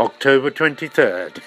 October 23rd.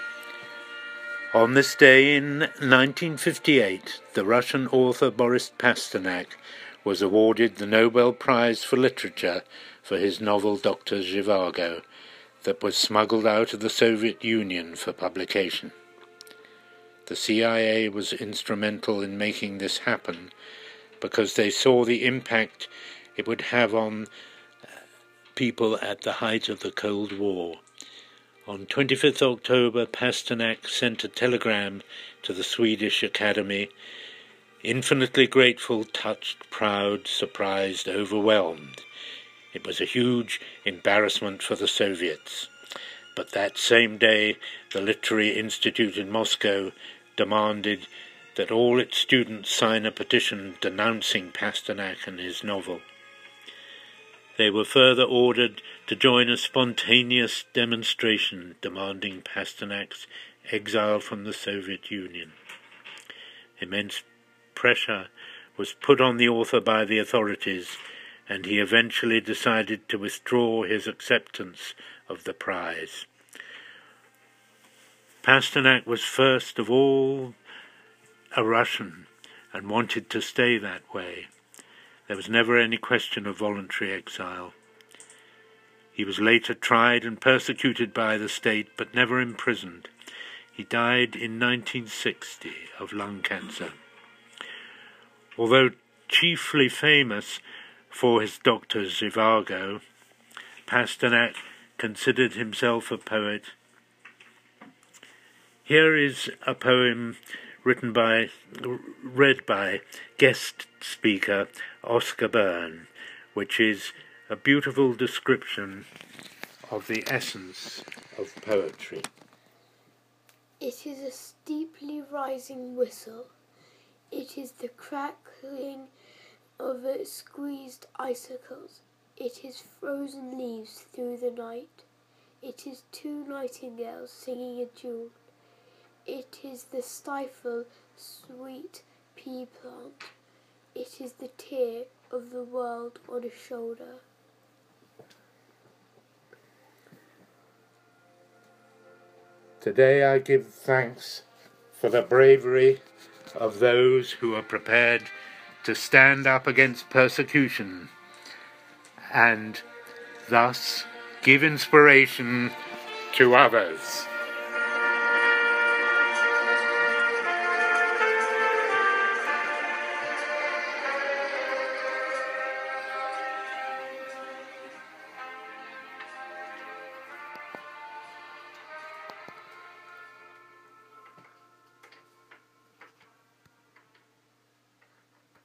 On this day in 1958, the Russian author Boris Pasternak was awarded the Nobel Prize for Literature for his novel Dr. Zhivago, that was smuggled out of the Soviet Union for publication. The CIA was instrumental in making this happen because they saw the impact it would have on people at the height of the Cold War. On 25th October, Pasternak sent a telegram to the Swedish Academy, infinitely grateful, touched, proud, surprised, overwhelmed. It was a huge embarrassment for the Soviets. But that same day, the Literary Institute in Moscow demanded that all its students sign a petition denouncing Pasternak and his novel. They were further ordered to join a spontaneous demonstration demanding Pasternak's exile from the Soviet Union. Immense pressure was put on the author by the authorities, and he eventually decided to withdraw his acceptance of the prize. Pasternak was first of all a Russian and wanted to stay that way. There was never any question of voluntary exile. He was later tried and persecuted by the state, but never imprisoned. He died in 1960 of lung cancer. Although chiefly famous for his Dr. Zhivago, Pasternak considered himself a poet. Here is a poem read by guest speaker Oscar Byrne, which is a beautiful description of the essence of poetry. It is a steeply rising whistle. It is the crackling of squeezed icicles. It is frozen leaves through the night. It is two nightingales singing a tune. It is the stifle sweet pea plant. It is the tear of the world on a shoulder. Today I give thanks for the bravery of those who are prepared to stand up against persecution and thus give inspiration to others.